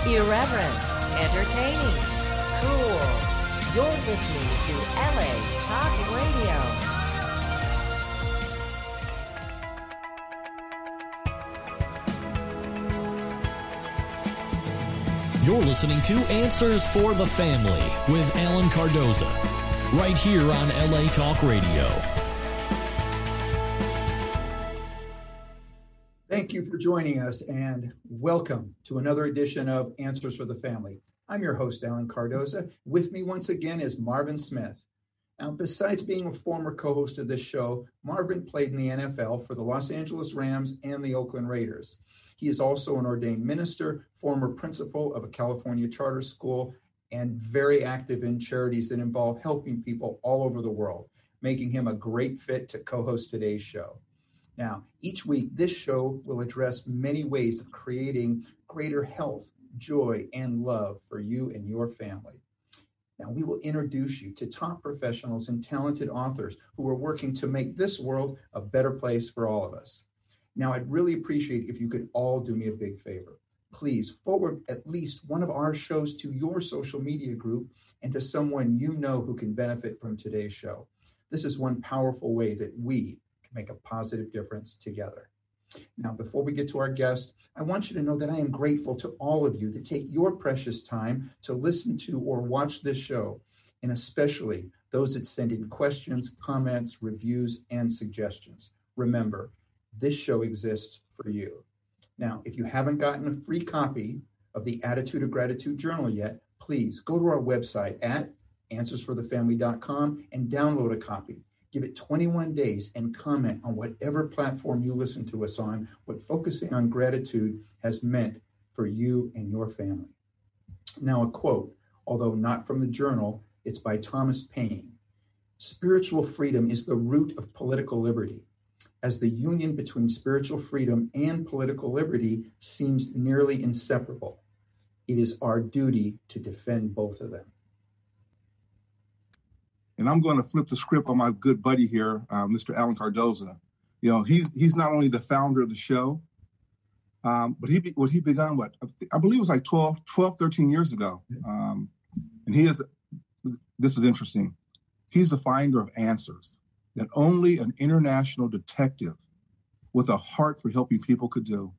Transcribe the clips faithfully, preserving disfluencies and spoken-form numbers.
Irreverent, entertaining, cool. You're listening to L A Talk Radio. You're listening to Answers for the Family with Alan Cardoza, right here on L A Talk Radio. Thank you for joining us, and welcome to another edition of Answers for the Family. I'm your host, Alan Cardoza. With me once again is Marvin Smith. Now, besides being a former co-host of this show, Marvin played in the N F L for the Los Angeles Rams and the Oakland Raiders. He is also an ordained minister, former principal of a California charter school, and very active in charities that involve helping people all over the world, making him a great fit to co-host today's show. Now, each week, this show will address many ways of creating greater health, joy, and love for you and your family. Now, we will introduce you to top professionals and talented authors who are working to make this world a better place for all of us. Now, I'd really appreciate if you could all do me a big favor. Please forward at least one of our shows to your social media group and to someone you know who can benefit from today's show. This is one powerful way that we make a positive difference together. Now, before we get to our guest, I want you to know that I am grateful to all of you that take your precious time to listen to or watch this show, and especially those that send in questions, comments, reviews, and suggestions. Remember, this show exists for you. Now, if you haven't gotten a free copy of the Attitude of Gratitude Journal yet, please go to our website at answers for the family dot com and download a copy. Give it twenty-one days and comment on whatever platform you listen to us on, what focusing on gratitude has meant for you and your family. Now, a quote, although not from the journal, it's by Thomas Paine. Spiritual freedom is the root of political liberty, as the union between spiritual freedom and political liberty seems nearly inseparable. It is our duty to defend both of them. And I'm going to flip the script on my good buddy here, uh, Mister Alan Cardoza. You know, he's he's not only the founder of the show, um, but he be, what he began what I believe it was like twelve, twelve, thirteen years ago. Um, and he is, this is interesting. He's the finder of answers that only an international detective with a heart for helping people could do.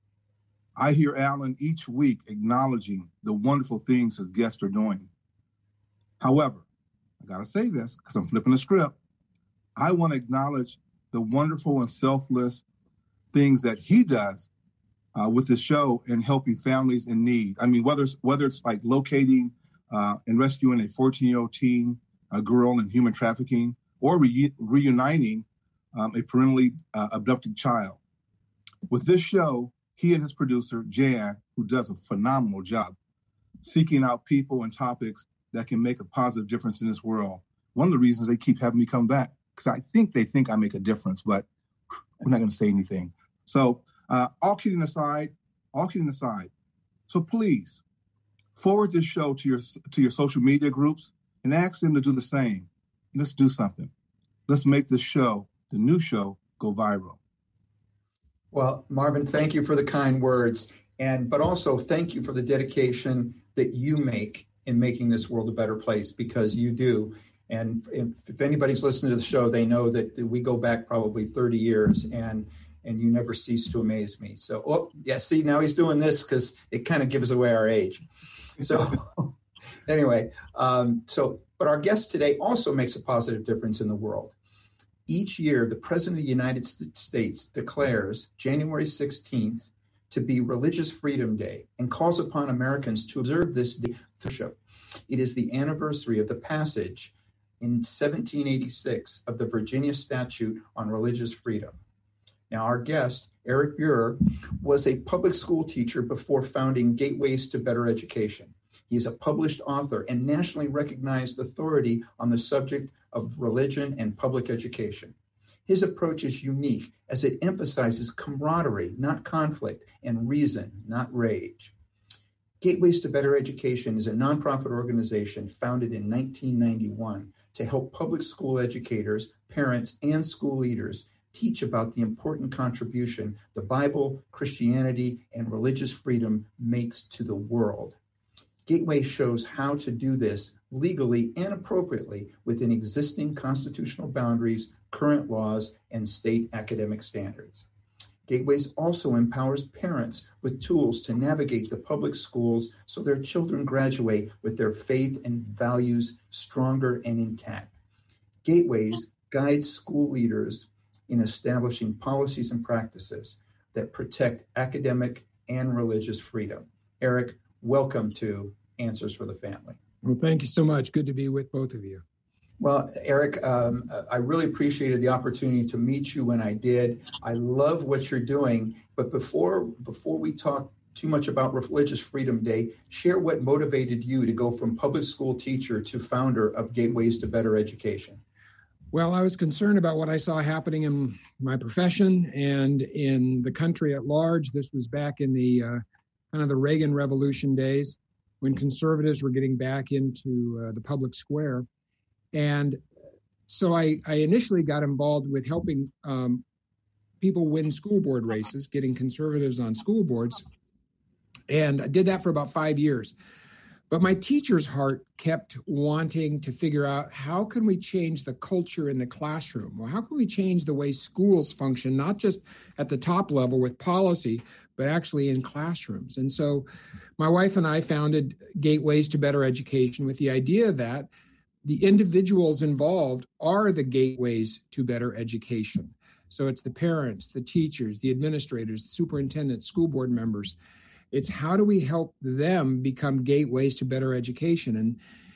I hear Alan each week acknowledging the wonderful things his guests are doing. However, I got to say this because I'm flipping the script. I want to acknowledge the wonderful and selfless things that he does uh, with the show and helping families in need. I mean, whether it's, whether it's like locating uh, and rescuing a fourteen-year-old teen, a girl in human trafficking, or re- reuniting um, a parentally uh, abducted child. With this show, he and his producer, Jan, who does a phenomenal job, seeking out people and topics that can make a positive difference in this world. One of the reasons they keep having me come back, because I think they think I make a difference, but we're not going to say anything. So uh, all kidding aside, all kidding aside, so please forward this show to your to your social media groups and ask them to do the same. Let's do something. Let's make this show, the new show, go viral. Well, Marvin, thank you for the kind words, and but also thank you for the dedication that you make in making this world a better place, because you do. And if, if anybody's listening to the show, they know that we go back probably thirty years, and and you never cease to amaze me. So, oh, yeah, see, now he's doing this because it kind of gives away our age. So anyway, um, so, but our guest today also makes a positive difference in the world. Each year, the President of the United States declares January sixteenth to be Religious Freedom Day and calls upon Americans to observe this day. It is the anniversary of the passage in seventeen eighty-six of the Virginia Statute on Religious Freedom. Now, our guest, Eric Buer, was a public school teacher before founding Gateways to Better Education. He is a published author and nationally recognized authority on the subject of religion and public education. His approach is unique as it emphasizes camaraderie, not conflict, and reason, not rage. Gateways to Better Education is a nonprofit organization founded in nineteen ninety-one to help public school educators, parents, and school leaders teach about the important contribution the Bible, Christianity, and religious freedom makes to the world. Gateway shows how to do this legally and appropriately within existing constitutional boundaries, current laws, and state academic standards. Gateways also empowers parents with tools to navigate the public schools so their children graduate with their faith and values stronger and intact. Gateways guide school leaders in establishing policies and practices that protect academic and religious freedom. Eric, welcome to Answers for the Family. Well, thank you so much. Good to be with both of you. Well, Eric, um, I really appreciated the opportunity to meet you when I did. I love what you're doing. But before before we talk too much about Religious Freedom Day, share what motivated you to go from public school teacher to founder of Gateways to Better Education. Well, I was concerned about what I saw happening in my profession and in the country at large. This was back in the uh, kind of the Reagan Revolution days when conservatives were getting back into uh, the public square. And so I, I initially got involved with helping um, people win school board races, getting conservatives on school boards. And I did that for about five years. But my teacher's heart kept wanting to figure out, how can we change the culture in the classroom? Well, how can we change the way schools function, not just at the top level with policy, but actually in classrooms? And so my wife and I founded Gateways to Better Education with the idea that the individuals involved are the gateways to better education. So it's the parents, the teachers, the administrators, the superintendents, school board members. It's how do we help them become gateways to better education? And,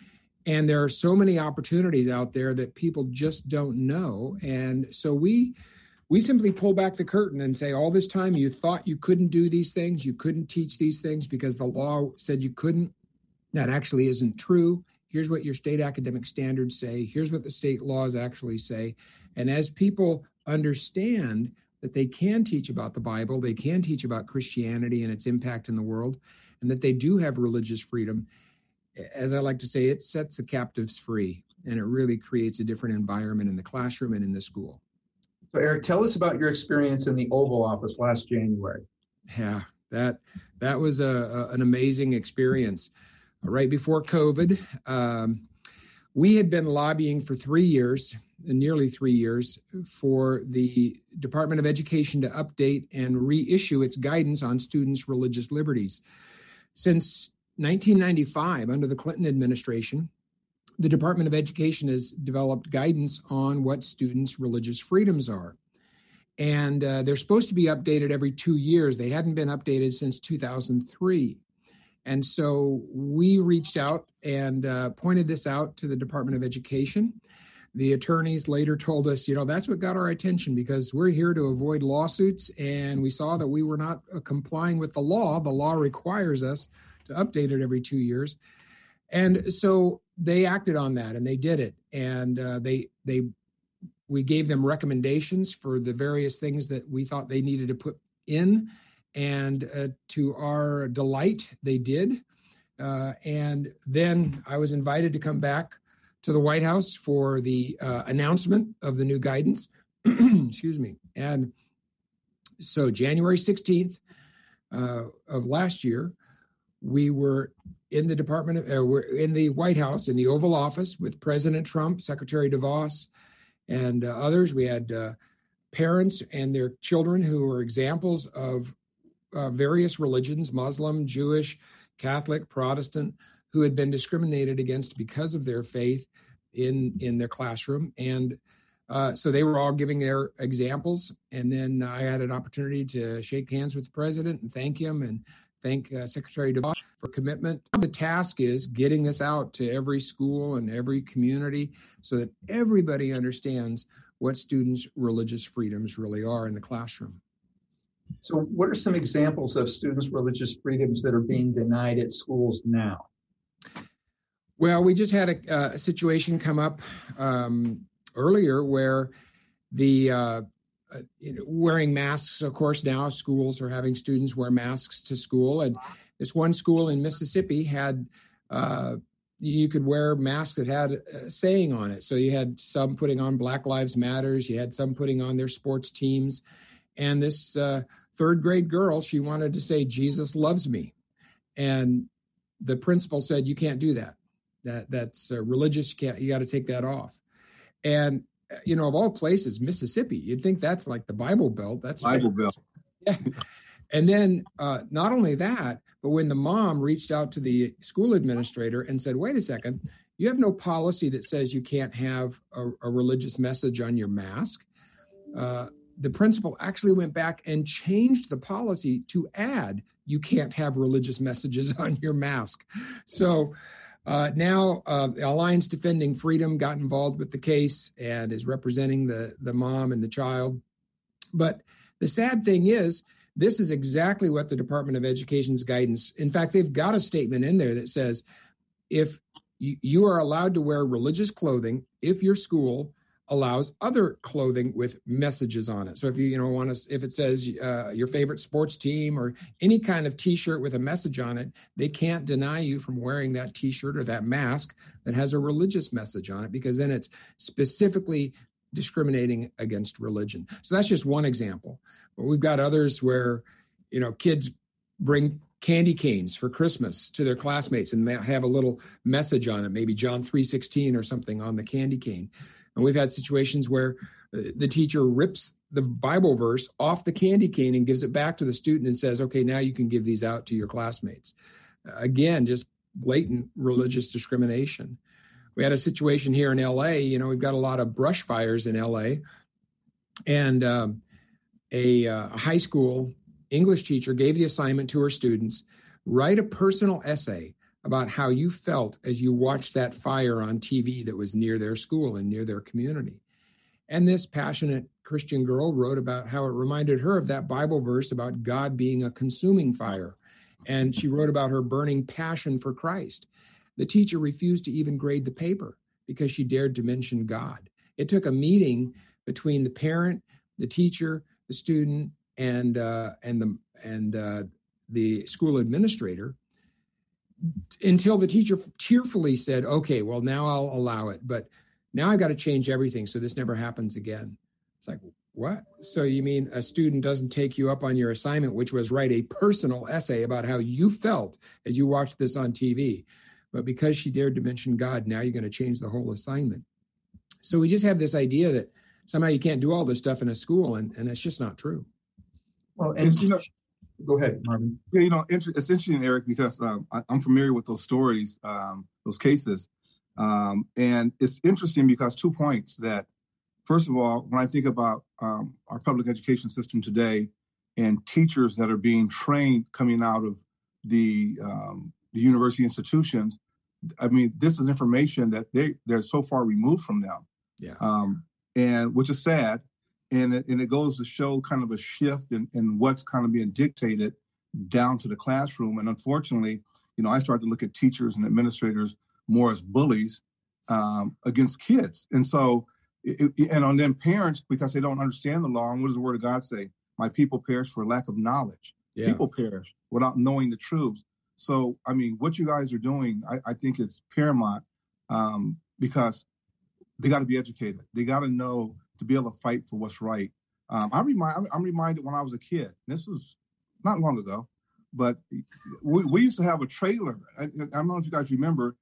and there are so many opportunities out there that people just don't know. And so we we simply pull back the curtain and say, all this time you thought you couldn't do these things, you couldn't teach these things because the law said you couldn't. That actually isn't true. Here's what your state academic standards say. Here's what the state laws actually say. And as people understand that they can teach about the Bible, they can teach about Christianity and its impact in the world, and that they do have religious freedom, as I like to say, it sets the captives free, and it really creates a different environment in the classroom and in the school. So Eric, tell us about your experience in the Oval Office last January. Yeah, that that was a, a, an amazing experience. Right before COVID, um, we had been lobbying for three years, nearly three years, for the Department of Education to update and reissue its guidance on students' religious liberties. Since nineteen ninety-five, under the Clinton administration, the Department of Education has developed guidance on what students' religious freedoms are. And uh, they're supposed to be updated every two years. They hadn't been updated since two thousand three. And so we reached out and uh, pointed this out to the Department of Education. The attorneys later told us, you know, that's what got our attention because we're here to avoid lawsuits. And we saw that we were not uh, complying with the law. The law requires us to update it every two years. And so they acted on that and they did it. And uh, they they we gave them recommendations for the various things that we thought they needed to put in. And uh, to our delight, they did. Uh, and then I was invited to come back to the White House for the uh, announcement of the new guidance. Excuse me. And so January sixteenth uh, of last year, we were in the Department of, uh, we're in the White House, in the Oval Office with President Trump, Secretary DeVos, and uh, others. We had uh, parents and their children who were examples of Uh, various religions, Muslim, Jewish, Catholic, Protestant, who had been discriminated against because of their faith in, in their classroom. And uh, so they were all giving their examples. And then I had an opportunity to shake hands with the president and thank him and thank uh, Secretary DeVos for commitment. The task is getting this out to every school and every community so that everybody understands what students' religious freedoms really are in the classroom. So what are some examples of students' religious freedoms that are being denied at schools now? Well, we just had a, uh, a situation come up um, earlier where the uh, uh, you know, wearing masks, of course, now schools are having students wear masks to school. And this one school in Mississippi had, uh, you could wear masks that had a saying on it. So you had some putting on Black Lives Matters, you had some putting on their sports teams. And this uh, third grade girl, she wanted to say, Jesus loves me. And the principal said, you can't do that. That That's uh, religious, you can't, you got to take that off. And, you know, of all places, Mississippi, you'd think that's like the Bible Belt. That's Bible Belt. Yeah. And then uh, not only that, but when the mom reached out to the school administrator and said, wait a second, you have no policy that says you can't have a, a religious message on your mask. Uh, the principal actually went back and changed the policy to add, you can't have religious messages on your mask. So uh, now uh, Alliance Defending Freedom got involved with the case and is representing the, the mom and the child. But the sad thing is, this is exactly what the Department of Education's guidance, in fact, they've got a statement in there that says, if you, you are allowed to wear religious clothing, if your school allows other clothing with messages on it. So if you, you know, want to, if it says uh, your favorite sports team or any kind of T-shirt with a message on it, they can't deny you from wearing that T-shirt or that mask that has a religious message on it, because then it's specifically discriminating against religion. So that's just one example. But we've got others where, you know, kids bring candy canes for Christmas to their classmates and they have a little message on it, maybe John three sixteen or something on the candy cane. And we've had situations where the teacher rips the Bible verse off the candy cane and gives it back to the student and says, okay, now you can give these out to your classmates. Again, just blatant religious discrimination. We had a situation here in L A, you know, we've got a lot of brush fires in L A, and um, a, uh, a high school English teacher gave the assignment to her students, write a personal essay about how you felt as you watched that fire on T V that was near their school and near their community. And this passionate Christian girl wrote about how it reminded her of that Bible verse about God being a consuming fire. And she wrote about her burning passion for Christ. The teacher refused to even grade the paper because she dared to mention God. It took a meeting between the parent, the teacher, the student, and uh, and the and uh, the school administrator until the teacher cheerfully said, "Okay, well now I'll allow it, but now I've got to change everything so this never happens again." It's like, what? So you mean a student doesn't take you up on your assignment, which was write a personal essay about how you felt as you watched this on T V? But because she dared to mention God, now you're going to change the whole assignment. So we just have this idea that somehow you can't do all this stuff in a school, and, and it's just not true. Well, and you know, go ahead, Marvin. Yeah, you know, it's interesting, Eric, because um, I, I'm familiar with those stories, um, those cases. Um, and it's interesting because two points that, first of all, when I think about um, our public education system today and teachers that are being trained coming out of the, um, the university institutions, I mean, this is information that they, they're so far removed from them. Yeah. Um, and which is sad. And it, and it goes to show kind of a shift in, in what's kind of being dictated down to the classroom. And unfortunately, you know, I started to look at teachers and administrators more as bullies um, against kids. And so, it, it, and on them parents, because they don't understand the law. And what does the word of God say? My people perish for lack of knowledge. Yeah. People perish without knowing the truth. So, I mean, what you guys are doing, I, I think it's paramount um, because they got to be educated. They got to know to be able to fight for what's right. Um, I remind, I'm reminded when I was a kid, this was not long ago, but we, we used to have a trailer. I, I don't know if you guys remember,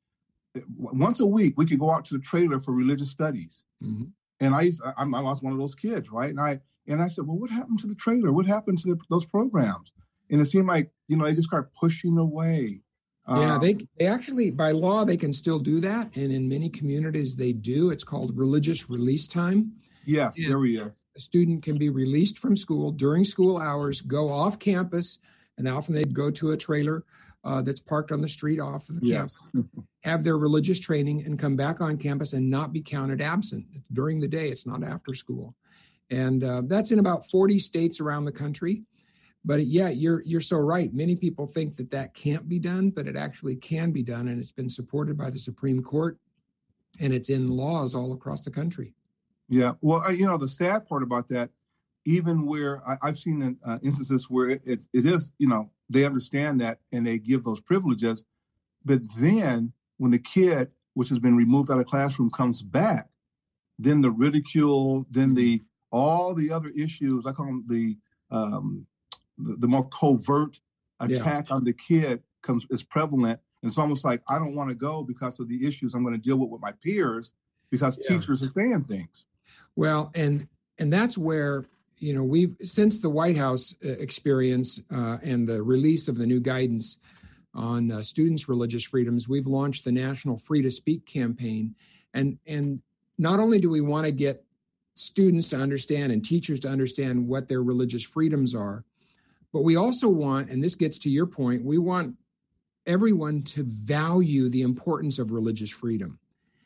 once a week, we could go out to the trailer for religious studies. Mm-hmm. And I, used, I, I was one of those kids, right? And I and I said, well, what happened to the trailer? What happened to the, those programs? And it seemed like, you know, they just started pushing away. Yeah, um, they they actually, by law, they can still do that. And in many communities, they do. It's called religious release time. Yes, and there we are. A student can be released from school during school hours, go off campus, and often they'd go to a trailer uh, that's parked on the street off of the yes. campus, have their religious training, and come back on campus and not be counted absent during the day. It's not after school. And uh, that's in about forty states around the country. But yeah, you're you're so right. Many people think that that can't be done, but it actually can be done. And it's been supported by the Supreme Court, and it's in laws all across the country. Yeah. Well, you know, the sad part about that, even where I, I've seen uh, instances where it, it, it is, you know, they understand that and they give those privileges. But then when the kid, which has been removed out of the classroom, comes back, then the ridicule, then the all the other issues, I call them the um, the, the more covert attack yeah. on the kid comes is prevalent. And it's almost like, I don't want to go because of the issues I'm going to deal with with my peers because yeah. teachers are saying things. Well, and and that's where, you know, we've, since the White House experience uh, and the release of the new guidance on uh, students' religious freedoms, we've launched the National Free to Speak campaign. And, and not only do we want to get students to understand and teachers to understand what their religious freedoms are, but we also want, and this gets to your point, we want everyone to value the importance of religious freedom.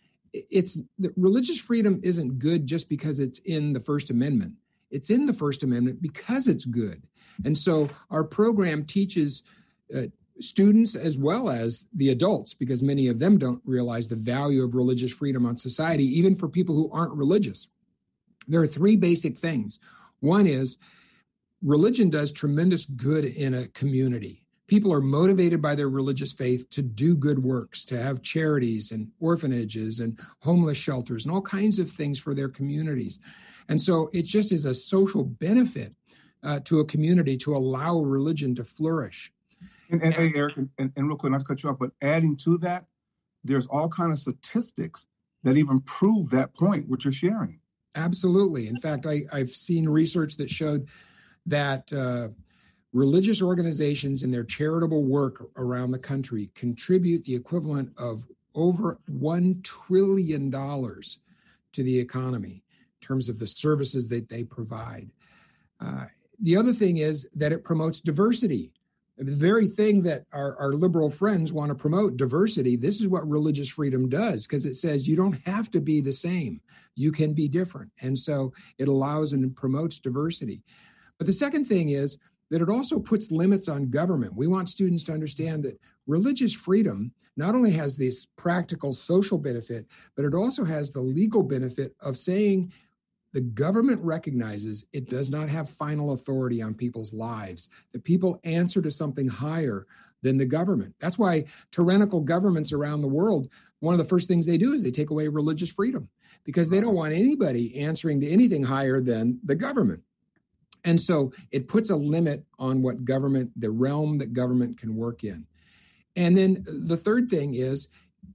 It's the religious freedom isn't good just because it's in the First Amendment. It's in the First Amendment because it's good. And so our program teaches uh, students as well as the adults, because many of them don't realize the value of religious freedom on society, even for people who aren't religious. There are three basic things. One is religion does tremendous good in a community. People are motivated by their religious faith to do good works, to have charities and orphanages and homeless shelters and all kinds of things for their communities. And so it just is a social benefit uh, to a community to allow religion to flourish. And, and, and hey, Eric, and, and real quick, not to cut you off, but adding to that, there's all kinds of statistics that even prove that point, which you're sharing. Absolutely. In fact, I, I've seen research that showed that uh, religious organizations in their charitable work around the country contribute the equivalent of over one trillion dollars to the economy in terms of the services that they provide. Uh, the other thing is that it promotes diversity. The very thing that our, our liberal friends want to promote, diversity, this is what religious freedom does, because it says you don't have to be the same. You can be different. And so it allows and promotes diversity. But the second thing is that it also puts limits on government. We want students to understand that religious freedom not only has this practical social benefit, but it also has the legal benefit of saying the government recognizes it does not have final authority on people's lives, that people answer to something higher than the government. That's why tyrannical governments around the world, one of the first things they do is they take away religious freedom, because they don't want anybody answering to anything higher than the government. And so it puts a limit on what government, the realm that government can work in. And then the third thing is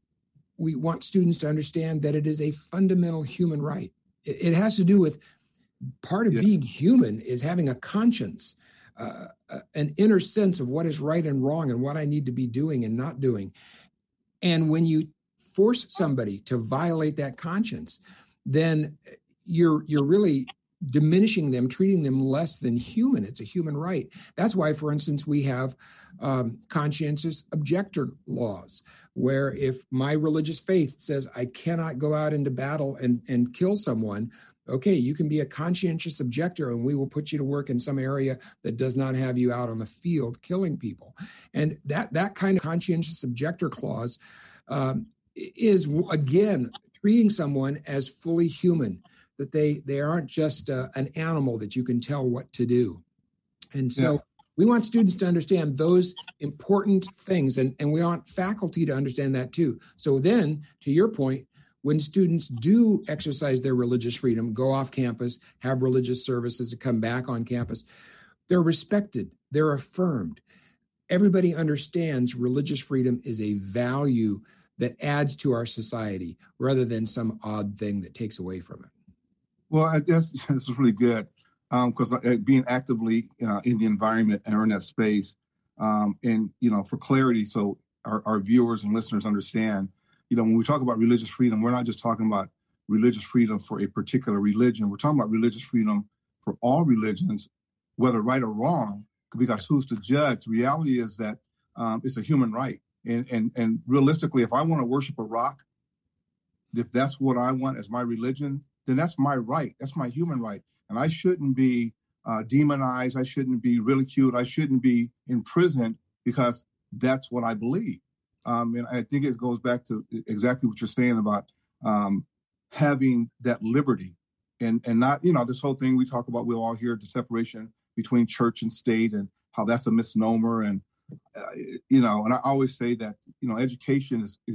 we want students to understand that it is a fundamental human right. It has to do with part of yeah. being human is having a conscience, uh, an inner sense of what is right and wrong and what I need to be doing and not doing. And when you force somebody to violate that conscience, then you're you're really diminishing them, treating them less than human. It's a human right. That's why, for instance, we have um, conscientious objector laws, where if my religious faith says I cannot go out into battle and, and kill someone, okay, you can be a conscientious objector and we will put you to work in some area that does not have you out on the field killing people. And that, that kind of conscientious objector clause um, is, again, treating someone as fully human, that they, they aren't just uh, an animal that you can tell what to do. And so yeah. we want students to understand those important things, and, and we want faculty to understand that too. So then, to your point, when students do exercise their religious freedom, go off campus, have religious services, and come back on campus, they're respected, they're affirmed. Everybody understands religious freedom is a value that adds to our society rather than some odd thing that takes away from it. Well, I guess this is really good because um, being actively uh, in the environment and in that space, um, and, you know, for clarity, so our, our viewers and listeners understand, you know, when we talk about religious freedom, we're not just talking about religious freedom for a particular religion. We're talking about religious freedom for all religions, whether right or wrong, because who's to judge? The reality is that um, it's a human right. And, and, and realistically, if I want to worship a rock, if that's what I want as my religion, then that's my right. That's my human right. And I shouldn't be uh, demonized. I shouldn't be ridiculed. I shouldn't be imprisoned because that's what I believe. Um, and I think it goes back to exactly what you're saying about um, having that liberty and, and not, you know, this whole thing we talk about, we'll all hear the separation between church and state and how that's a misnomer. And, uh, you know, and I always say that, you know, education is, is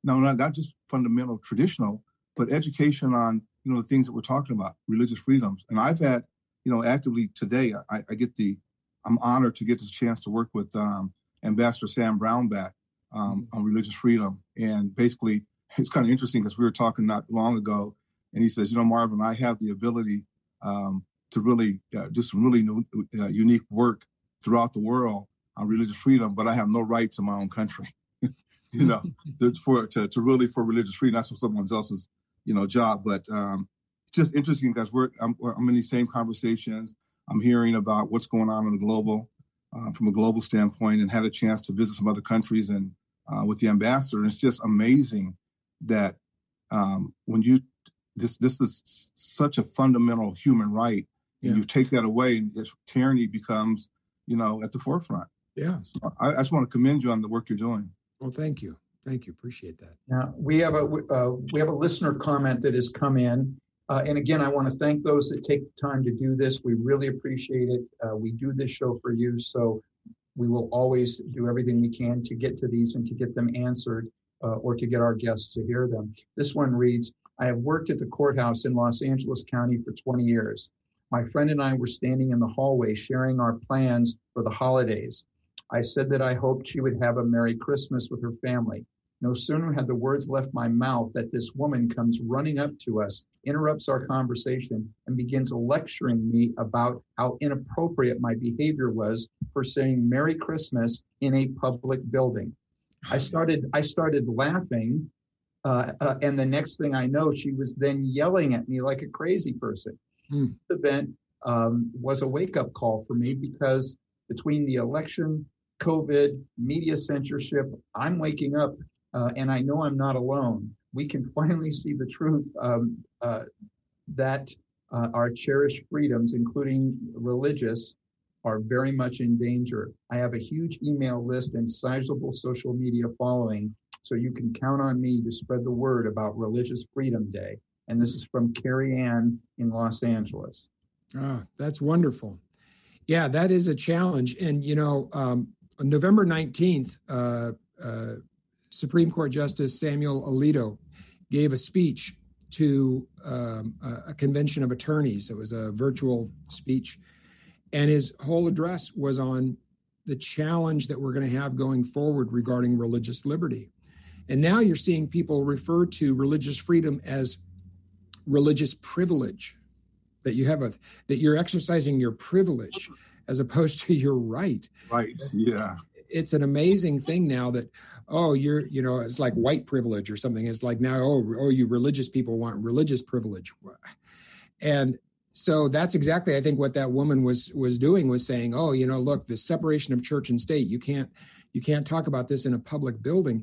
no, not, not just fundamental, traditional, but education on, you know, the things that we're talking about, religious freedoms. And I've had, you know, actively today, I, I get the, I'm honored to get this chance to work with um, Ambassador Sam Brownback um, on religious freedom. And basically, it's kind of interesting because we were talking not long ago, and he says, you know, Marvin, I have the ability um, to really uh, do some really new, uh, unique work throughout the world on religious freedom, but I have no rights in my own country. you know, to, for to, to really for religious freedom, that's for someone else's, you know, job. But um, it's just interesting because we're I'm, I'm in these same conversations. I'm hearing about what's going on in the global, uh, from a global standpoint, and had a chance to visit some other countries and uh, with the ambassador. And it's just amazing that um, when you this this is such a fundamental human right, and yeah. you take that away, and it's, tyranny becomes, you know, at the forefront. Yeah. So I, I just want to commend you on the work you're doing. Well, thank you. Thank you. Appreciate that. Now, we have a uh, we have a listener comment that has come in. Uh, and again, I want to thank those that take the time to do this. We really appreciate it. Uh, we do this show for you, so we will always do everything we can to get to these and to get them answered uh, or to get our guests to hear them. This one reads, I have worked at the courthouse in Los Angeles County for twenty years. My friend and I were standing in the hallway sharing our plans for the holidays. I said that I hoped she would have a Merry Christmas with her family. No sooner had the words left my mouth that this woman comes running up to us, interrupts our conversation, and begins lecturing me about how inappropriate my behavior was for saying Merry Christmas in a public building. I started, I started laughing, uh, uh, and the next thing I know, she was then yelling at me like a crazy person. Hmm. This event um, was a wake-up call for me because between the election, COVID, media censorship, I'm waking up. Uh, and I know I'm not alone. We can finally see the truth um, uh, that uh, our cherished freedoms, including religious, are very much in danger. I have a huge email list and sizable social media following, so you can count on me to spread the word about Religious Freedom Day. And this is from Carrie Ann in Los Angeles. Ah, that's wonderful. Yeah, that is a challenge. And, you know, um, on November nineteenth, uh, uh, Supreme Court Justice Samuel Alito gave a speech to um, a convention of attorneys. It was a virtual speech. And his whole address was on the challenge that we're going to have going forward regarding religious liberty. And now you're seeing people refer to religious freedom as religious privilege, that you have a, that you're exercising your privilege as opposed to your right. Right, yeah. It's an amazing thing now that, oh, you're, you know, it's like white privilege or something. It's like now, oh, oh, you religious people want religious privilege. And so that's exactly, I think, what that woman was was doing, was saying, oh, you know, look, the separation of church and state, you can't, you can't talk about this in a public building,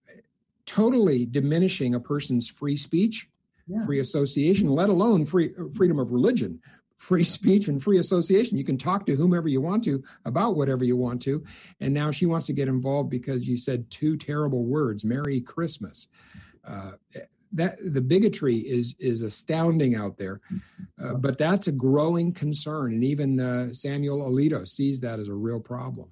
totally diminishing a person's free speech, yeah. free association, let alone free freedom of religion. Free speech and free association. You can talk to whomever you want to about whatever you want to. And now she wants to get involved because you said two terrible words, Merry Christmas. Uh, that the bigotry is is astounding out there. Uh, but that's a growing concern. And even uh, Samuel Alito sees that as a real problem.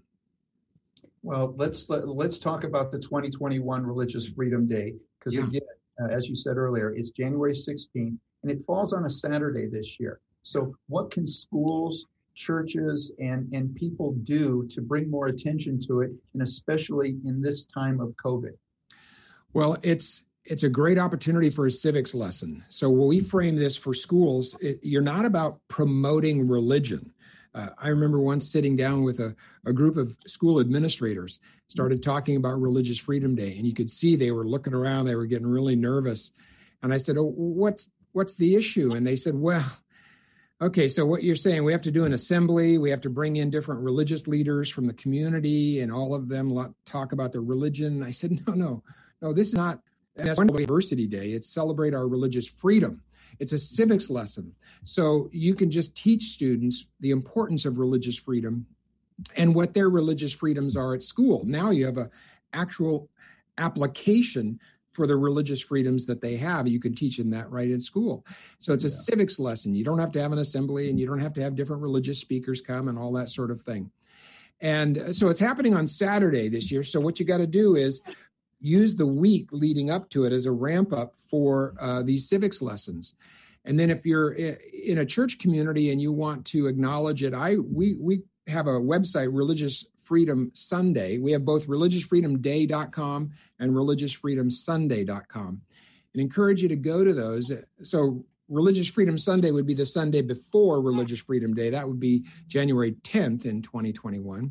Well, let's let, let's talk about the twenty twenty-one Religious Freedom Day. Because yeah. again, uh, as you said earlier, it's January sixteenth, and it falls on a Saturday this year. So what can schools, churches, and, and people do to bring more attention to it, and especially in this time of COVID? Well, it's it's a great opportunity for a civics lesson. So when we frame this for schools, it, you're not about promoting religion. Uh, I remember once sitting down with a, a group of school administrators, started talking about Religious Freedom Day, and you could see they were looking around, they were getting really nervous. And I said, oh, what's what's the issue? And they said, well, okay, so what you're saying, we have to do an assembly, we have to bring in different religious leaders from the community, and all of them talk about their religion. I said, no, no, no, this is not, that's Diversity Day. It's celebrate our religious freedom. It's a civics lesson. So you can just teach students the importance of religious freedom and what their religious freedoms are at school. Now you have an actual application for the religious freedoms that they have. You can teach them that right in school. So it's a yeah. civics lesson. You don't have to have an assembly, and you don't have to have different religious speakers come and all that sort of thing. And so it's happening on Saturday this year. So what you got to do is use the week leading up to it as a ramp up for uh, these civics lessons. And then if you're in a church community and you want to acknowledge it, I we we have a website, Religious Freedom Sunday. We have both religious freedom day dot com and religious freedom sunday dot com. And encourage you to go to those. So Religious Freedom Sunday would be the Sunday before Religious Freedom Day. That would be January tenth in twenty twenty-one.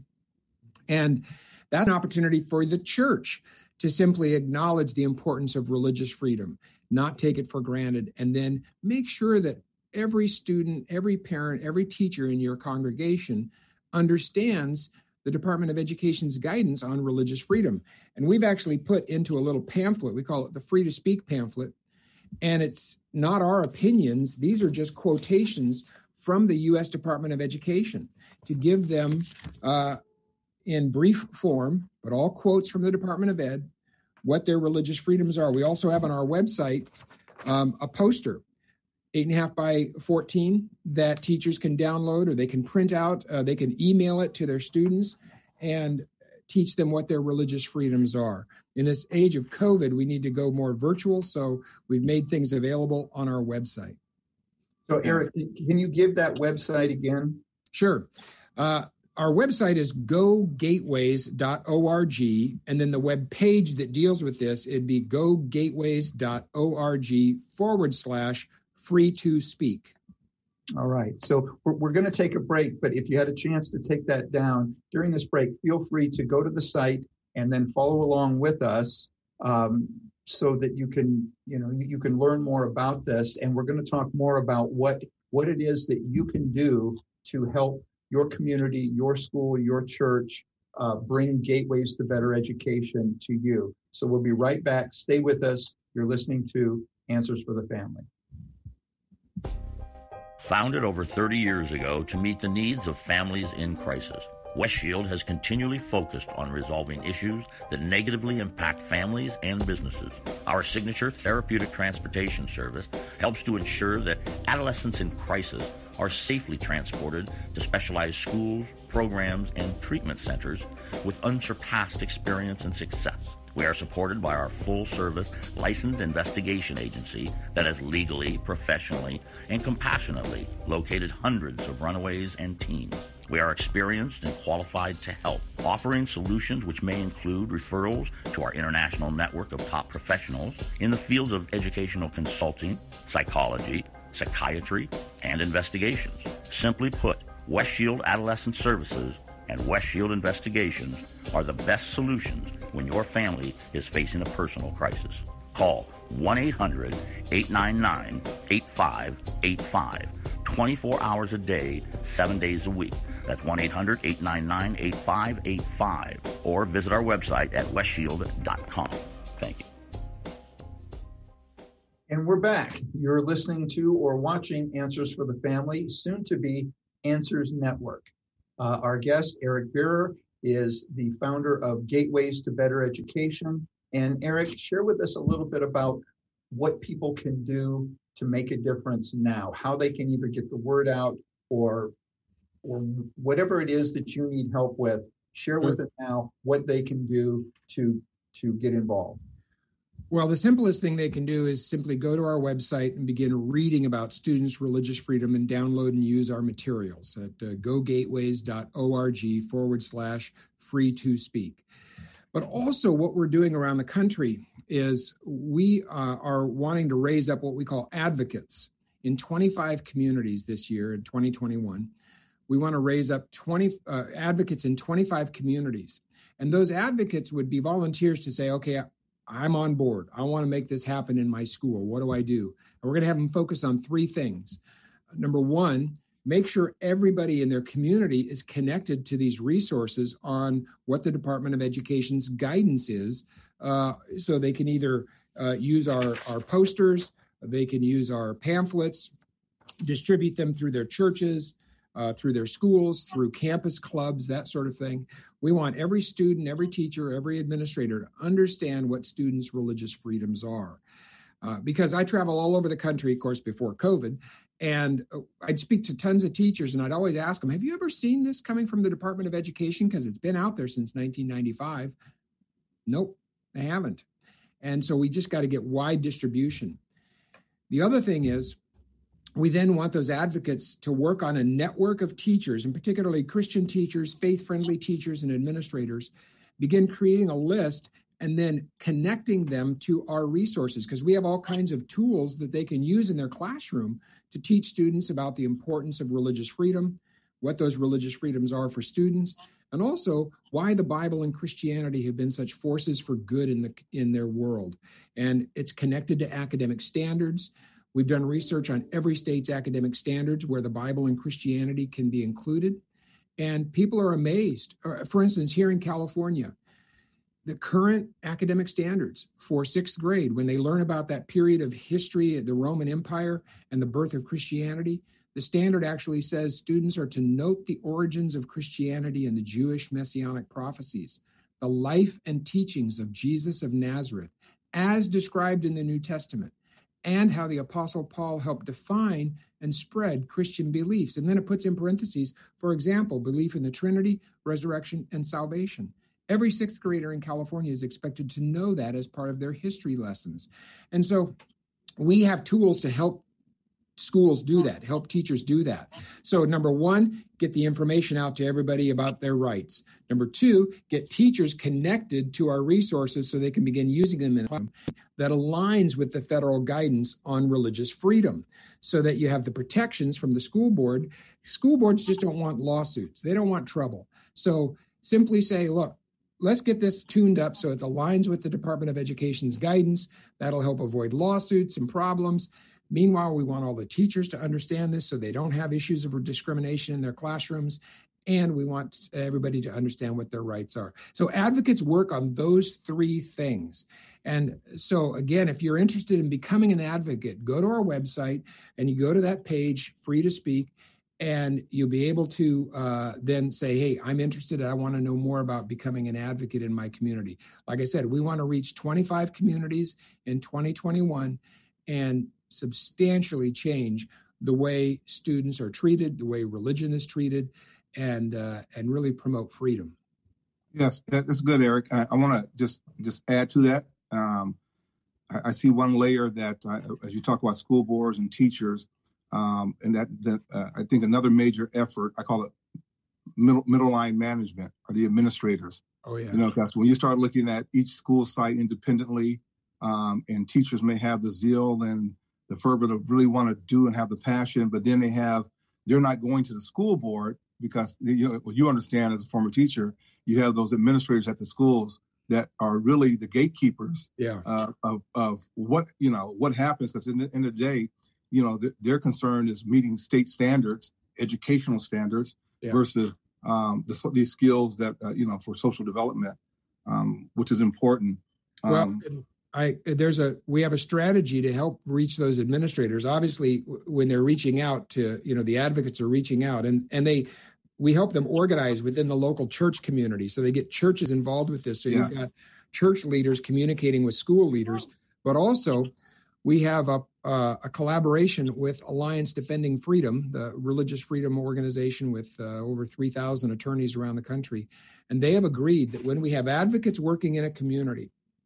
And that's an opportunity for the church to simply acknowledge the importance of religious freedom, not take it for granted, and then make sure that every student, every parent, every teacher in your congregation understands the Department of Education's guidance on religious freedom. And we've actually put into a little pamphlet, we call it the Free to Speak pamphlet, and it's not our opinions. These are just quotations from the U S Department of Education to give them uh, in brief form, but all quotes from the Department of Ed, what their religious freedoms are. We also have on our website um, a poster, eight and a half by fourteen, that teachers can download or they can print out. Uh, they can email it to their students and teach them what their religious freedoms are. In this age of COVID, we need to go more virtual, so we've made things available on our website. So, Eric, can you give that website again? Sure. Uh, our website is go gateways dot org, and then the web page that deals with this, it'd be go gateways dot org forward slash free to speak. All right. So we're, we're going to take a break, but if you had a chance to take that down during this break, feel free to go to the site and then follow along with us um, so that you can, you know, you, you can learn more about this. And we're going to talk more about what, what it is that you can do to help your community, your school, your church, uh, bring Gateways to Better Education to you. So we'll be right back. Stay with us. You're listening to Answers for the Family. Founded over thirty years ago to meet the needs of families in crisis, West Shield has continually focused on resolving issues that negatively impact families and businesses. Our signature therapeutic transportation service helps to ensure that adolescents in crisis are safely transported to specialized schools, programs, and treatment centers with unsurpassed experience and success. We are supported by our full-service licensed investigation agency that has legally, professionally, and compassionately located hundreds of runaways and teens. We are experienced and qualified to help, offering solutions which may include referrals to our international network of top professionals in the fields of educational consulting, psychology, psychiatry, and investigations. Simply put, West Shield Adolescent Services and West Shield Investigations are the best solutions when your family is facing a personal crisis. Call one eight hundred eight nine nine eight five eight five, twenty-four hours a day, seven days a week. That's one eight hundred eight nine nine eight five eight five, or visit our website at west shield dot com. Thank you. And we're back. You're listening to or watching Answers for the Family, soon to be Answers Network. Uh, our guest, Eric Bierer, is the founder of Gateways to Better Education. And Eric, share with us a little bit about what people can do to make a difference now, how they can either get the word out or, or whatever it is that you need help with. Share with us now what they can do to, to get involved. Well, the simplest thing they can do is simply go to our website and begin reading about students' religious freedom and download and use our materials at uh, go gateways dot org forward slash free to speak. But also what we're doing around the country is we uh, are wanting to raise up what we call advocates in twenty-five communities this year in twenty twenty-one. We want to raise up twenty uh, advocates in twenty-five communities. And those advocates would be volunteers to say, okay, I'm on board. I want to make this happen in my school. What do I do? And we're going to have them focus on three things. Number one, make sure everybody in their community is connected to these resources on what the Department of Education's guidance is, uh, so they can either uh, use our, our posters, they can use our pamphlets, distribute them through their churches, Uh, through their schools, through campus clubs, that sort of thing. We want every student, every teacher, every administrator to understand what students' religious freedoms are. Uh, because I travel all over the country, of course, before COVID, and I'd speak to tons of teachers, and I'd always ask them, have you ever seen this coming from the Department of Education? Because it's been out there since nineteen ninety-five. Nope. They haven't. And so we just got to get wide distribution. The other thing is, we then want those advocates to work on a network of teachers, and particularly Christian teachers, faith-friendly teachers, and administrators, begin creating a list and then connecting them to our resources, because we have all kinds of tools that they can use in their classroom to teach students about the importance of religious freedom, what those religious freedoms are for students, and also why the Bible and Christianity have been such forces for good in the in their world. And it's connected to academic standards. We've done research on every state's academic standards where the Bible and Christianity can be included. And people are amazed. For instance, here in California, the current academic standards for sixth grade, when they learn about that period of history, the Roman Empire and the birth of Christianity, the standard actually says students are to note the origins of Christianity and the Jewish messianic prophecies, the life and teachings of Jesus of Nazareth, as described in the New Testament, and how the Apostle Paul helped define and spread Christian beliefs. And then it puts in parentheses, for example, belief in the Trinity, resurrection, and salvation. Every sixth grader in California is expected to know that as part of their history lessons. And so we have tools to help schools do that, help teachers do that. So number one, get the information out to everybody about their rights. Number two, get teachers connected to our resources so they can begin using them in a way that aligns with the federal guidance on religious freedom, so that you have the protections from the school board. School boards just don't want lawsuits. They don't want trouble. So simply say, look, let's get this tuned up so it aligns with the Department of Education's guidance. That'll help avoid lawsuits and problems. Meanwhile, we want all the teachers to understand this so they don't have issues of discrimination in their classrooms. And we want everybody to understand what their rights are. So advocates work on those three things. And so, again, if you're interested in becoming an advocate, go to our website and you go to that page, Free to Speak, and you'll be able to uh, then say, hey, I'm interested. I want to know more about becoming an advocate in my community. Like I said, we want to reach twenty-five communities in twenty twenty-one and substantially change the way students are treated, the way religion is treated, and uh, and really promote freedom. Yes, that's good, Eric. I, I want to just just add to that. Um, I, I see one layer that, uh, as you talk about school boards and teachers, um, and that, that uh, I think another major effort, I call it middle middle line management, or the administrators. Oh yeah. You know, that's when you start looking at each school site independently, um, and teachers may have the zeal and the fervor to really want to do and have the passion, but then they have, they're not going to the school board because, you know, you understand as a former teacher, you have those administrators at the schools that are really the gatekeepers yeah. uh, of, of what, you know, what happens, because in the end of the day, you know, th- their concern is meeting state standards, educational standards, yeah. versus um, the, these skills that, uh, you know, for social development, um, which is important. Um, well, I, there's a, we have a strategy to help reach those administrators. Obviously, when they're reaching out to, you know, the advocates are reaching out, and, and they, we help them organize within the local church community. So they get churches involved with this. So yeah. You've got church leaders communicating with school leaders, but also we have a, uh, a collaboration with Alliance Defending Freedom, the religious freedom organization with uh, over three thousand attorneys around the country. And they have agreed that when we have advocates working in a community,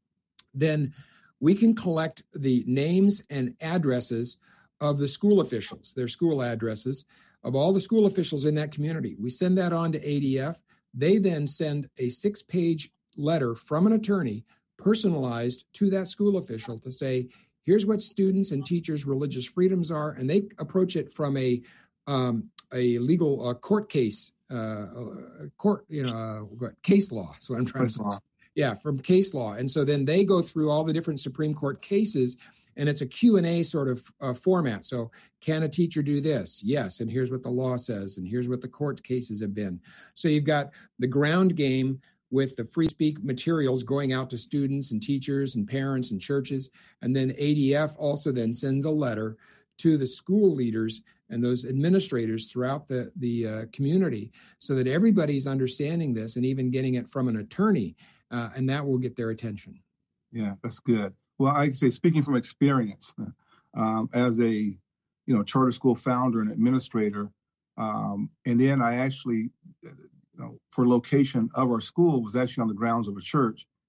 then we can collect the names and addresses of the school officials, their school addresses, of all the school officials in that community. We send that on to A D F. They then send a six-page letter from an attorney, personalized to that school official, to say, here's what students' and teachers' religious freedoms are, and they approach it from a um, a legal uh, court case, uh, court, you know, uh, case law. So I'm trying to say. Yeah, from case law. And so then they go through all the different Supreme Court cases, and it's a Q and A sort of uh, format. So can a teacher do this? Yes. And here's what the law says. And here's what the court cases have been. So you've got the ground game with the free speak materials going out to students and teachers and parents and churches. And then A D F also then sends a letter to the school leaders and those administrators throughout the, the uh, community, so that everybody's understanding this and even getting it from an attorney. Uh, and that will get their attention. Yeah, that's good. Well, I say, speaking from experience, um, as a, you know, charter school founder and administrator, um, and then I actually, you know, for location of our school was actually on the grounds of a church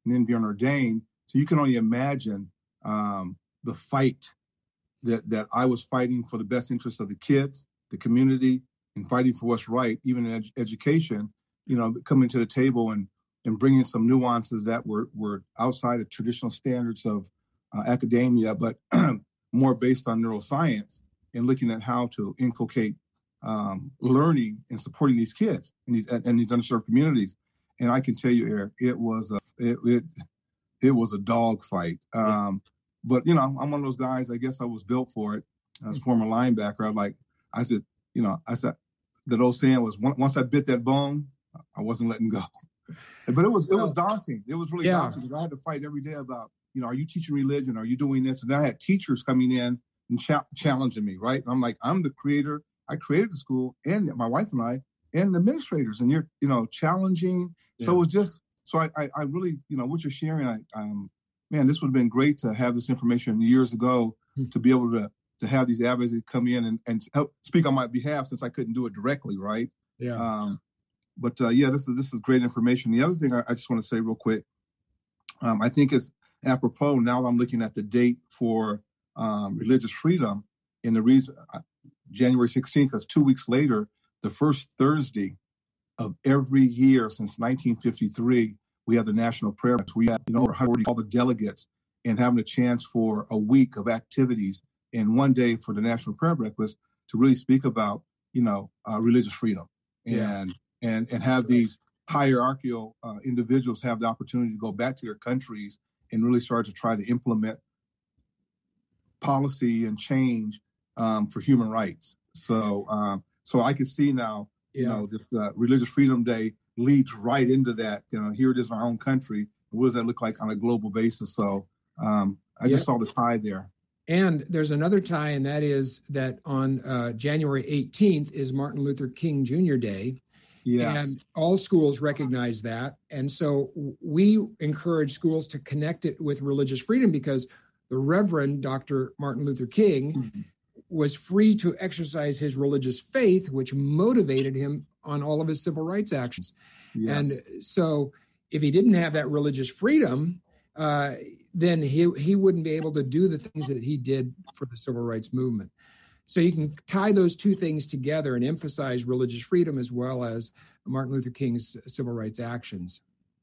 and then being ordained. So you can only imagine um, the fight that that I was fighting for the best interests of the kids, the community, and fighting for what's right, even in ed- education. You know, coming to the table and and bringing some nuances that were were outside of traditional standards of uh, academia, but more based on neuroscience, and looking at how to inculcate um, learning and supporting these kids and these and these underserved communities. And I can tell you, Eric, it was a it it, it was a dog fight. Um, but you know, I'm one of those guys. I guess I was built for it. As a former linebacker, I like I said, you know, I said that old saying was once I bit that bone, I wasn't letting go. But it was it was daunting. It was really yeah. daunting because I had to fight every day about, you know, are you teaching religion? Are you doing this? And I had teachers coming in and cha- challenging me, right? And I'm like, I'm the creator. I created the school, and my wife and I, and the administrators, and you're, you know, challenging. Yeah. So it was just, so I, I, I really, you know, what you're sharing, I, um, man, this would have been great to have this information years ago mm-hmm. to be able to to have these advocates come in and, and help speak on my behalf since I couldn't do it directly, right? Yeah. Um, but uh, yeah, this is this is great information. The other thing I, I just want to say real quick, um, I think it's apropos now I'm looking at the date for um, religious freedom, and the reason uh, January sixteenth, that's two weeks later, the first Thursday of every year since nineteen fifty-three, we have the National Prayer. We have, you know, all the delegates and having a chance for a week of activities and one day for the National Prayer Breakfast to really speak about, you know, uh, religious freedom and, yeah. and, and have these hierarchical uh, individuals have the opportunity to go back to their countries and really start to try to implement policy and change um, for human rights. So, um, so I can see now, you yeah. know, this uh, Religious Freedom Day leads right into that. You know, here it is in our own country. What does that look like on a global basis? So um, I just yeah. saw the tie there. And there's another tie, and that is that on uh, January eighteenth is Martin Luther King Junior Day. Yes. And all schools recognize that. And so we encourage schools to connect it with religious freedom because the Reverend Doctor Martin Luther King mm-hmm. was free to exercise his religious faith, which motivated him on all of his civil rights actions. Yes. And so if he didn't have that religious freedom, uh, then he, he wouldn't be able to do the things that he did for the civil rights movement. So you can tie those two things together and emphasize religious freedom as well as Martin Luther King's civil rights actions.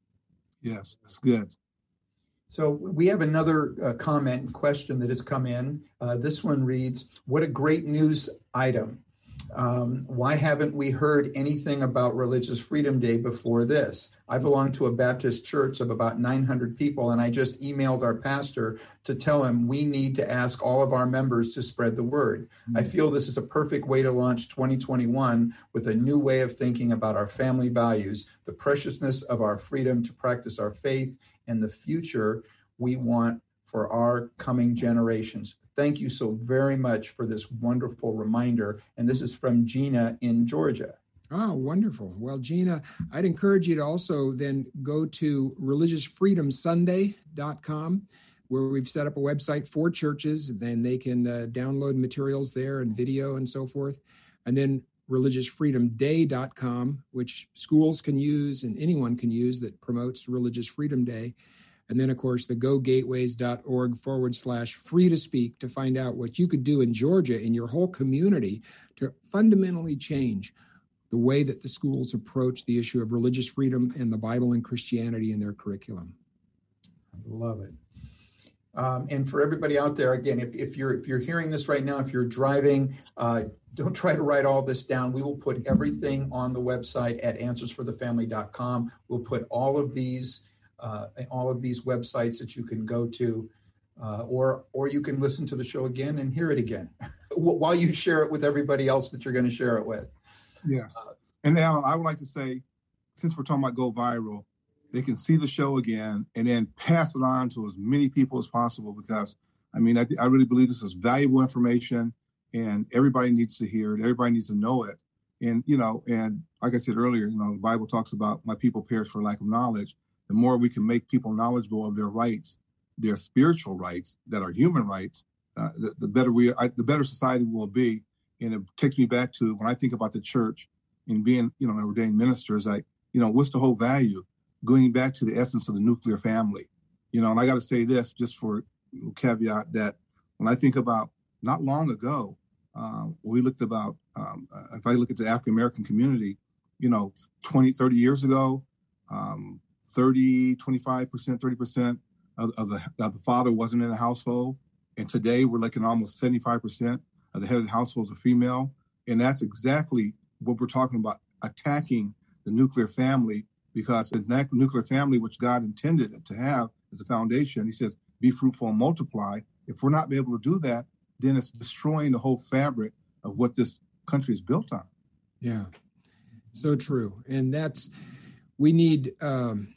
Yes, that's good. So we have another uh, comment and question that has come in. Uh, this one reads, what a great news item. Um, why haven't we heard anything about Religious Freedom Day before this? I belong to a Baptist church of about nine hundred people, and I just emailed our pastor to tell him we need to ask all of our members to spread the word. Mm-hmm. I feel this is a perfect way to launch twenty twenty-one with a new way of thinking about our family values, the preciousness of our freedom to practice our faith, and the future we want for our coming generations. Thank you so very much for this wonderful reminder. And this is from Gina in Georgia. Oh, wonderful. Well, Gina, I'd encourage you to also then go to religious freedom sunday dot com, where we've set up a website for churches. Then they can uh, download materials there and video and so forth. And then religious freedom day dot com, which schools can use and anyone can use that promotes Religious Freedom Day. And then, of course, the go gateways dot org forward slash free to speak to find out what you could do in Georgia, in your whole community, to fundamentally change the way that the schools approach the issue of religious freedom and the Bible and Christianity in their curriculum. I love it. Um, and for everybody out there, again, if, if you're if you're hearing this right now, if you're driving, uh, don't try to write all this down. We will put everything on the website at answers for the family dot com. We'll put all of these Uh, all of these websites that you can go to, uh, or or you can listen to the show again and hear it again while you share it with everybody else that you're going to share it with. Yes. Uh, and Alan, I would like to say, since we're talking about go viral, they can see the show again and then pass it on to as many people as possible because, I mean, I, I really believe this is valuable information and everybody needs to hear it. Everybody needs to know it. And, you know, and like I said earlier, you know, the Bible talks about my people perish for lack of knowledge. The more we can make people knowledgeable of their rights, their spiritual rights that are human rights, uh, the, the better we, I, the better society will be. And it takes me back to when I think about the church and being, you know, an ordained minister, is like, you know, what's the whole value? going back to the essence of the nuclear family. You know, and I got to say this just for a caveat that when I think about not long ago, um, we looked about, um, if I look at the African-American community, you know, twenty, thirty years ago, um, thirty, twenty-five percent, thirty percent of, of, the, of the father wasn't in the household. And today we're looking almost seventy-five percent of the head of the household is a female. And that's exactly what we're talking about, attacking the nuclear family, because the nuclear family, which God intended it to have as a foundation, he says, be fruitful and multiply. If we're not able to do that, then it's destroying the whole fabric of what this country is built on. Yeah, so true. And that's, we need, um,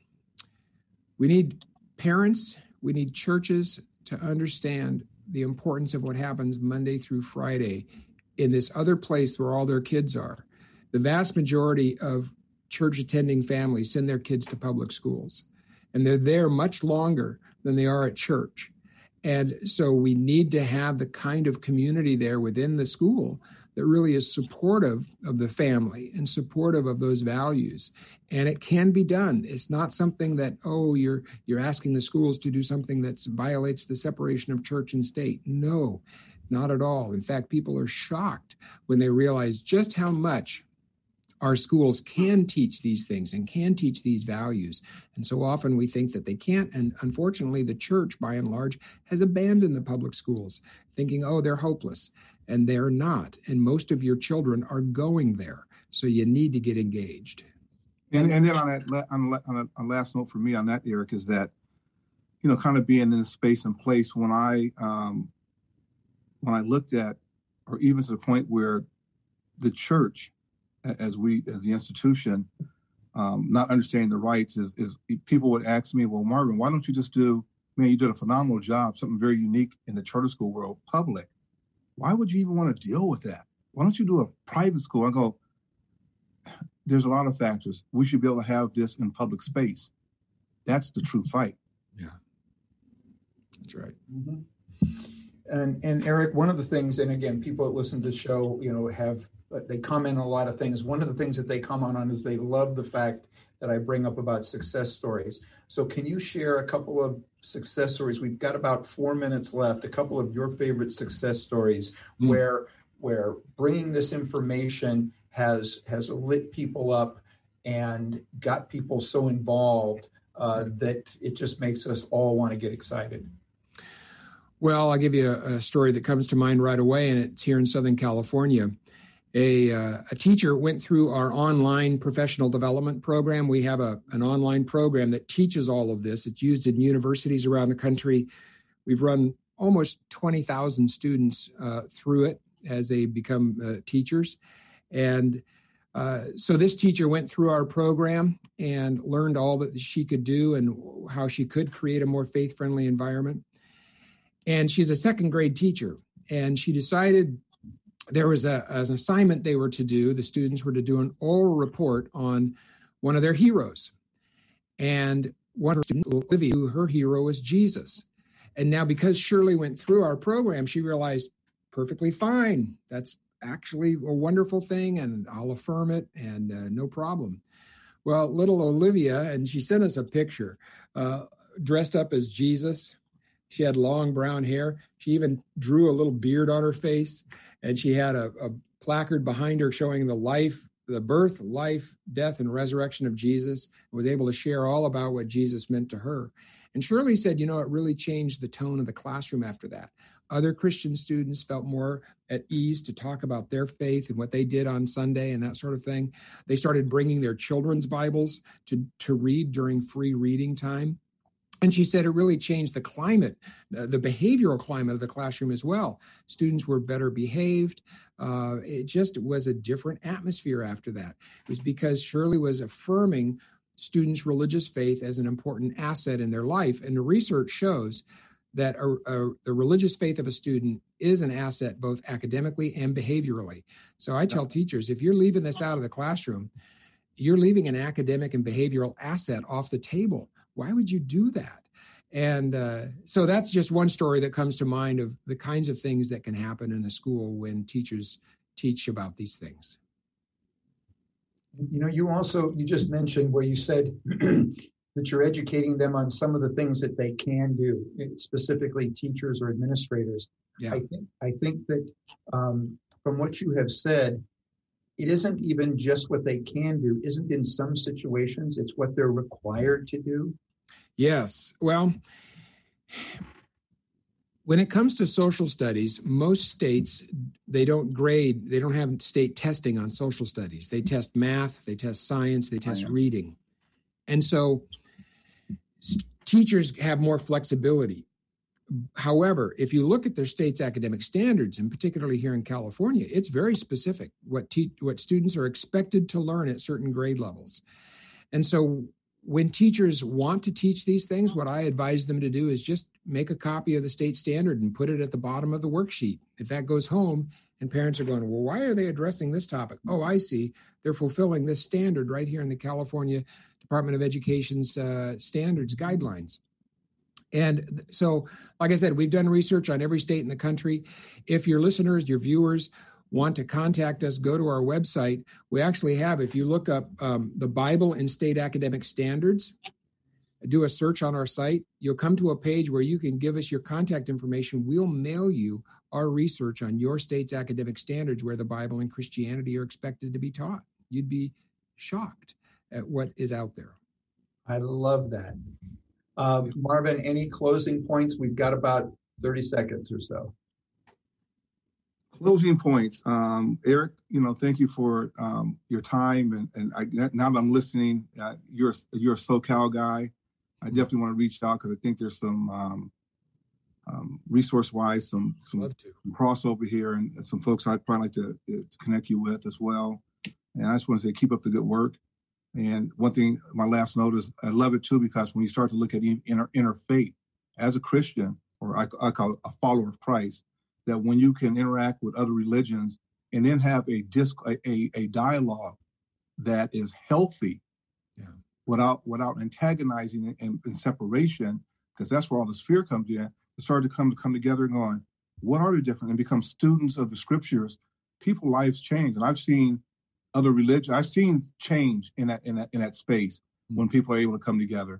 we need parents, we need churches to understand the importance of what happens Monday through Friday in this other place where all their kids are. The vast majority of church attending families send their kids to public schools, and they're there much longer than they are at church. And so we need to have the kind of community there within the school that really is supportive of the family and supportive of those values. And it can be done. It's not something that, oh, you're you're asking the schools to do something that violates the separation of church and state. No, not at all. In fact, people are shocked when they realize just how much our schools can teach these things and can teach these values. And so often we think that they can't. And unfortunately, the church, by and large, has abandoned the public schools, thinking, oh, they're hopeless. And they're not. And most of your children are going there. So you need to get engaged. And and then on that, on, on a, a last note for me on that, Eric, is that, you know, kind of being in a space and place when I, um, when I looked at, or even to the point where the church, as we, as the institution, um, not understanding the rights is, is people would ask me, well, Marvin, why don't you just do, man, you did a phenomenal job, something very unique in the charter school world, public. Why would you even want to deal with that? Why don't you do a private school? I go, there's a lot of factors. We should be able to have this in public space. That's the true fight. Yeah, that's right. Mm-hmm. And, and Eric, one of the things, and again, people that listen to the show, you know, have, they comment on a lot of things. One of the things that they comment on is they love the fact that I bring up about success stories. So can you share a couple of success stories? We've got about four minutes left. A couple of your favorite success stories mm. where where bringing this information has has lit people up and got people so involved uh, that it just makes us all want to get excited. Well, I'll give you a, a story that comes to mind right away, and it's here in Southern California. A, uh, a teacher went through our online professional development program. We have a, an online program that teaches all of this. It's used in universities around the country. We've run almost twenty thousand students uh, through it as they become uh, teachers. And uh, so this teacher went through our program and learned all that she could do and how she could create a more faith-friendly environment. And she's a second grade teacher. And she decided there was a, an assignment they were to do. The students were to do an oral report on one of their heroes. And one of her students, Olivia, her hero was Jesus. And now because Shirley went through our program, she realized perfectly fine. That's actually a wonderful thing, and I'll affirm it, and uh, no problem. Well, little Olivia, and she sent us a picture, uh, dressed up as Jesus. She had long brown hair. She even drew a little beard on her face, and she had a, a placard behind her showing the life, the birth, life, death, and resurrection of Jesus, and was able to share all about what Jesus meant to her. And Shirley said, you know, it really changed the tone of the classroom after that. Other Christian students felt more at ease to talk about their faith and what they did on Sunday and that sort of thing. They started bringing their children's Bibles to, to read during free reading time. And she said it really changed the climate, uh, the behavioral climate of the classroom as well. Students were better behaved. Uh, it just was a different atmosphere after that. It was because Shirley was affirming students' religious faith as an important asset in their life. And the research shows that a, a, the religious faith of a student is an asset both academically and behaviorally. So I tell teachers, if you're leaving this out of the classroom, you're leaving an academic and behavioral asset off the table. Why would you do that? And uh, so that's just one story that comes to mind of the kinds of things that can happen in a school when teachers teach about these things. You know, you also, you just mentioned where you said that you're educating them on some of the things that they can do, specifically teachers or administrators. Yeah. I think I think that um, from what you have said, it isn't even just what they can do. Isn't in some situations, it's what they're required to do. Yes. Well, when it comes to social studies, most states, they don't grade, they don't have state testing on social studies. They test math, they test science, they test reading. And so teachers have more flexibility. However, if you look at their state's academic standards, and particularly here in California, it's very specific what te- what students are expected to learn at certain grade levels. And so when teachers want to teach these things, what I advise them to do is just make a copy of the state standard and put it at the bottom of the worksheet. If that goes home and parents are going, well, why are they addressing this topic? Oh, I see. They're fulfilling this standard right here in the California Department of Education's uh, standards guidelines. And so, like I said, we've done research on every state in the country. If your listeners, your viewers want to contact us, go to our website. We actually have, if you look up um, the Bible and State Academic Standards, do a search on our site, you'll come to a page where you can give us your contact information. We'll mail you our research on your state's academic standards where the Bible and Christianity are expected to be taught. You'd be shocked at what is out there. I love that. Um, Marvin, any closing points? We've got about thirty seconds or so. Closing points. Um, Eric, you know, thank you for um, your time. And, and I, now that I'm listening, uh, you're, you're a SoCal guy. I definitely want to reach out because I think there's some um, um, resource-wise, some some, some crossover here, and some folks I'd probably like to, to connect you with as well. And I just want to say, keep up the good work. And one thing, my last note is, I love it too, because when you start to look at inner, inner faith as a Christian, or I, I call it a follower of Christ, that when you can interact with other religions and then have a disc, a, a, a dialogue that is healthy, yeah. without without antagonizing and, and separation, because that's where all this fear comes in, to start to come to come together and going, what are the different, and become students of the scriptures, people's lives change. And I've seen other religions, I've seen change in that in that in that space mm-hmm. when people are able to come together.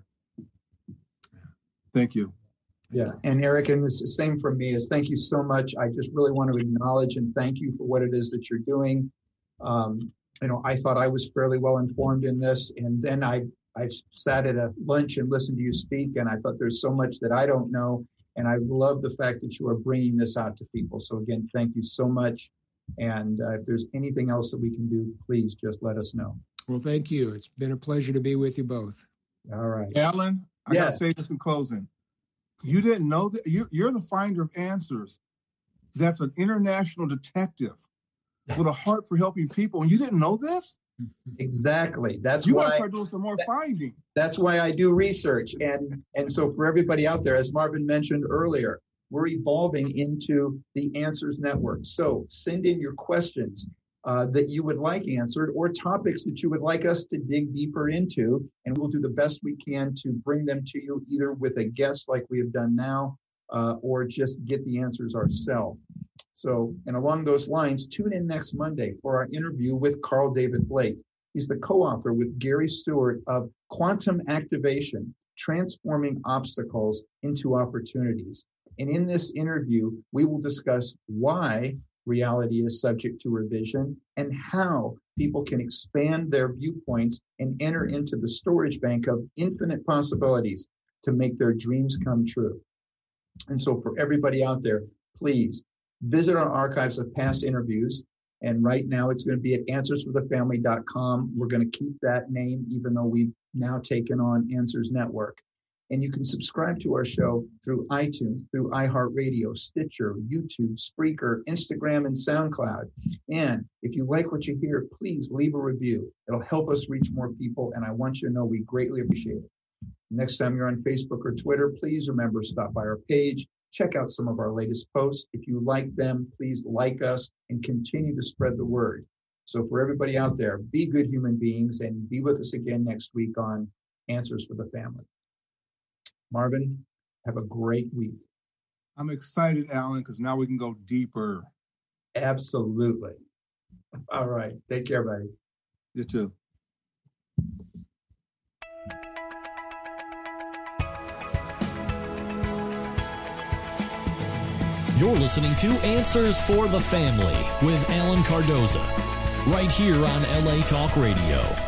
Thank you. Yeah, and Eric, and it's the same from me, is thank you so much. I just really want to acknowledge and thank you for what it is that you're doing. Um, you know, I thought I was fairly well informed in this, and then I I sat at a lunch and listened to you speak, and I thought there's so much that I don't know, and I love the fact that you are bringing this out to people. So again, thank you so much. And uh, if there's anything else that we can do, please just let us know. Well, thank you. It's been a pleasure to be with you both. All right. Alan, I yeah. got to say this in closing. You didn't know that you're, you're the finder of answers. That's an international detective with a heart for helping people. And you didn't know this? Exactly. That's you why got to start doing some more that, finding. That's why I do research. And, and so for everybody out there, as Marvin mentioned earlier, we're evolving into the Answers Network. So send in your questions uh, that you would like answered, or topics that you would like us to dig deeper into, and we'll do the best we can to bring them to you, either with a guest like we have done now, uh, or just get the answers ourselves. So, and along those lines, tune in next Monday for our interview with Carl David Blake. He's the co-author with Gary Stewart of Quantum Activation, Transforming Obstacles into Opportunities. And in this interview, we will discuss why reality is subject to revision and how people can expand their viewpoints and enter into the storage bank of infinite possibilities to make their dreams come true. And so for everybody out there, please visit our archives of past interviews. And right now it's going to be at answers for the family dot com. We're going to keep that name, even though we've now taken on Answers Network. And you can subscribe to our show through iTunes, through iHeartRadio, Stitcher, YouTube, Spreaker, Instagram, and SoundCloud. And if you like what you hear, please leave a review. It'll help us reach more people, and I want you to know we greatly appreciate it. Next time you're on Facebook or Twitter, please remember to stop by our page, check out some of our latest posts. If you like them, please like us and continue to spread the word. So for everybody out there, be good human beings and be with us again next week on Answers for the Family. Marvin, have a great week. I'm excited, Alan, because now we can go deeper. Absolutely. All right. Take care, buddy. You too. You're listening to Answers for the Family with Alan Cardoza, right here on L A Talk Radio.